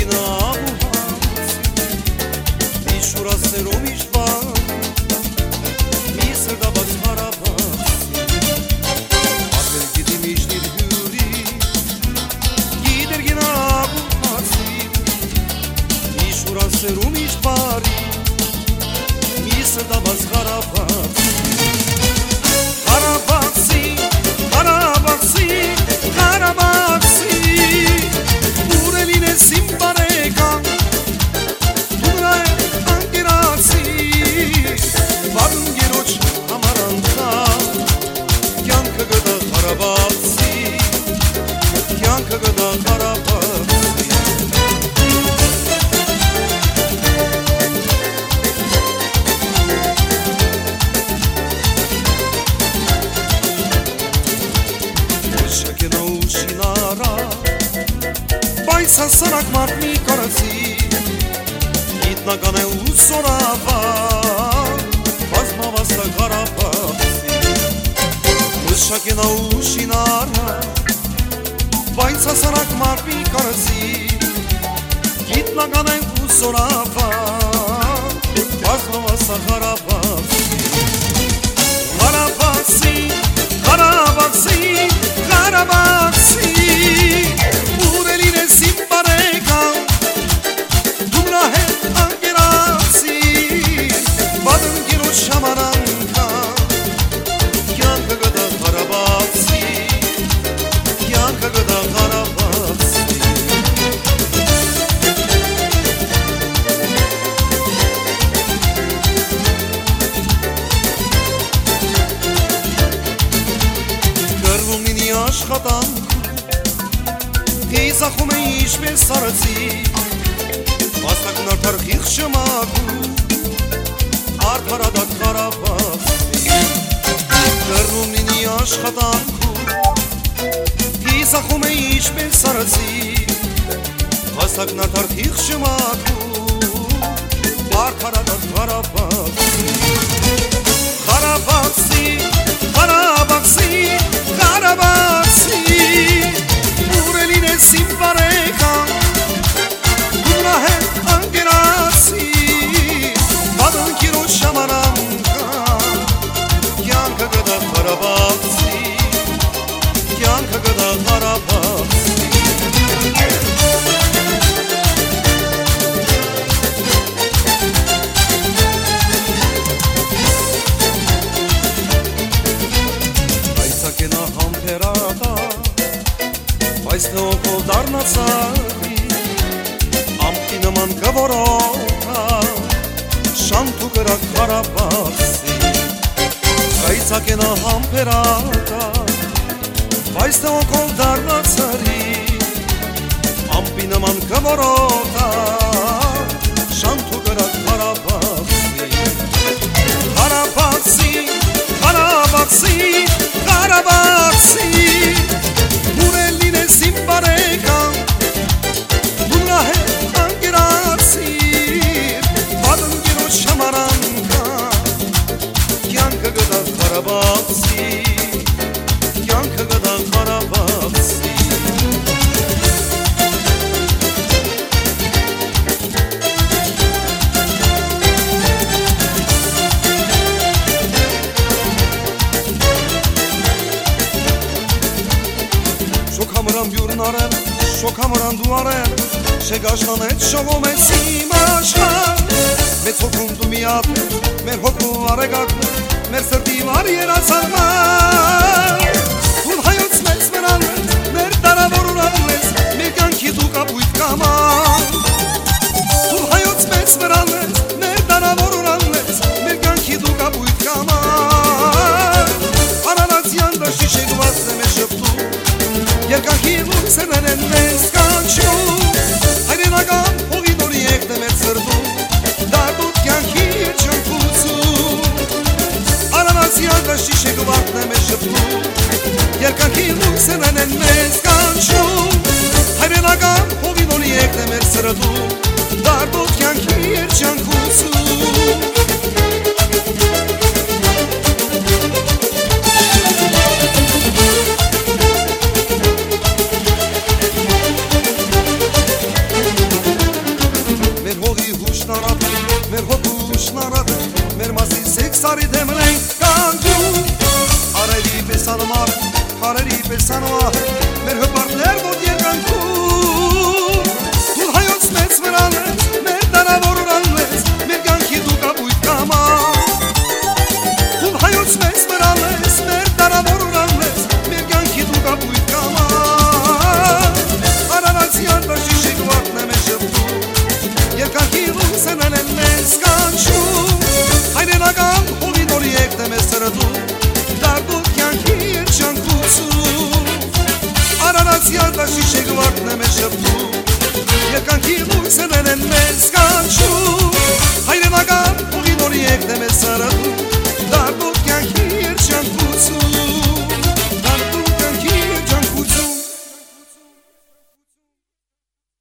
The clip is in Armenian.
abuhați Mișura se romișva Misr da bați harabați Atel gidi mișdir hüri Gider gina abuhați Mișura se romișva Misr da bați harabați Harabați, harabați, harabați Ureline simbareka Dunrae angiraci Varungiroç amaranta Yankı gıda harabaci Yankı gıda harabaci Şakena uçinara Baysa sarak mart mi karaci Gitna gane usorava Vazma vasta karabaci Şakena uçinara Baysa sarak mart mi karaci Gitna gane usorava Vazma vasta karabaci Karabaci Karabaci, Karabaci Ureline simbareka Dumrahe angiraci Badın giro şamaranka Yankı gıda Karabaci Yankı gıda Karabaci աշխատանք Հիզախում է ինչպես սարացի Վաստակն արդար խիղ շմակու Արդարադատ Ղարաբաղի Կրնում նինի աշխատանքու Հիզախում է ինչպես սարացի Վաստակն արդար խիղ շմակու Արդարադատ Ղարաբաղի Ղարաբաղի, Ղարաբաղի Karabaci Ureline simbareka Dumrahe angiraci Badın kiro şamaranka Yankı gıda Karabaci Yankı gıda Karabaci Բայց թե ոգով դարնացարի Ամպի նման կվորոթա Շանթու կրակ Ղարաբաղի Կայցակենա համպերատա Բայց թե ոգով դարնացարի Ամպի նման կվորոթա Շանթու կրակ Ղարաբաղի Ղարաբաղի, Ղարաբաղի, Ղարաբաղի Ureline simbareka Dumrahe angiraci Badın giro şamaranka Yankı gıda Karabaci Yankı gıda Karabaci Շոք համրան դու արել Շեկ աշնանետ շողում ես իմ աշխար Մեծ հոգում դու միատներ Մեր հոգու արեգակներ Մեր սրտի վար երացարմար Ում հայոց մեծ մրանես Մեր տարավոր ուրանես Մեր կյանքի դու կապույտ կաման Ում հայոց մեծ մրանես Մեր տարավոր ուրանես Մեր կյանքի դու կապույտ կաման Արարացյան դաշի շեգված է մեր շպտու Երկանքի լույսերն են մեզ կանչում Հայրենական հողի նորի եկտ է մեր սրտում Դարդոտ կյանքի ճնքություն Արարացյան դաշի շեգվածն է մեր շպտում Երկանքի լույսերն են մեզ կանչում Հայրենական հողի նորի եկտ է մեր սրտում Դարդոտ կյանքի ճնքություն սարի դեմն ենք կանգնում Արևի պես անմար, հարերի պես անմար Մեր հպարտներ ոտ երկանքում Թուլ հայոց մեծ վրանես, մեր դարավոր ուրանես Մեր կյանքի դու կապույտ կամար Թուլ հայոց մեծ վրանես, մեր դարավոր ուրանես Մեր կյանքի դու կապույտ կամար Արարացյան տաշի շեգվարդն է մեր շպտում Երկանքի լուսենն են մեզ կանչում Հայրենական հովի նորի եկտ է մեզ սրդում Դարդուտ կյանքի երջանկություն Արարացյան տաշի շեգվարդն է մեր շպտում Երկանքի լուսենն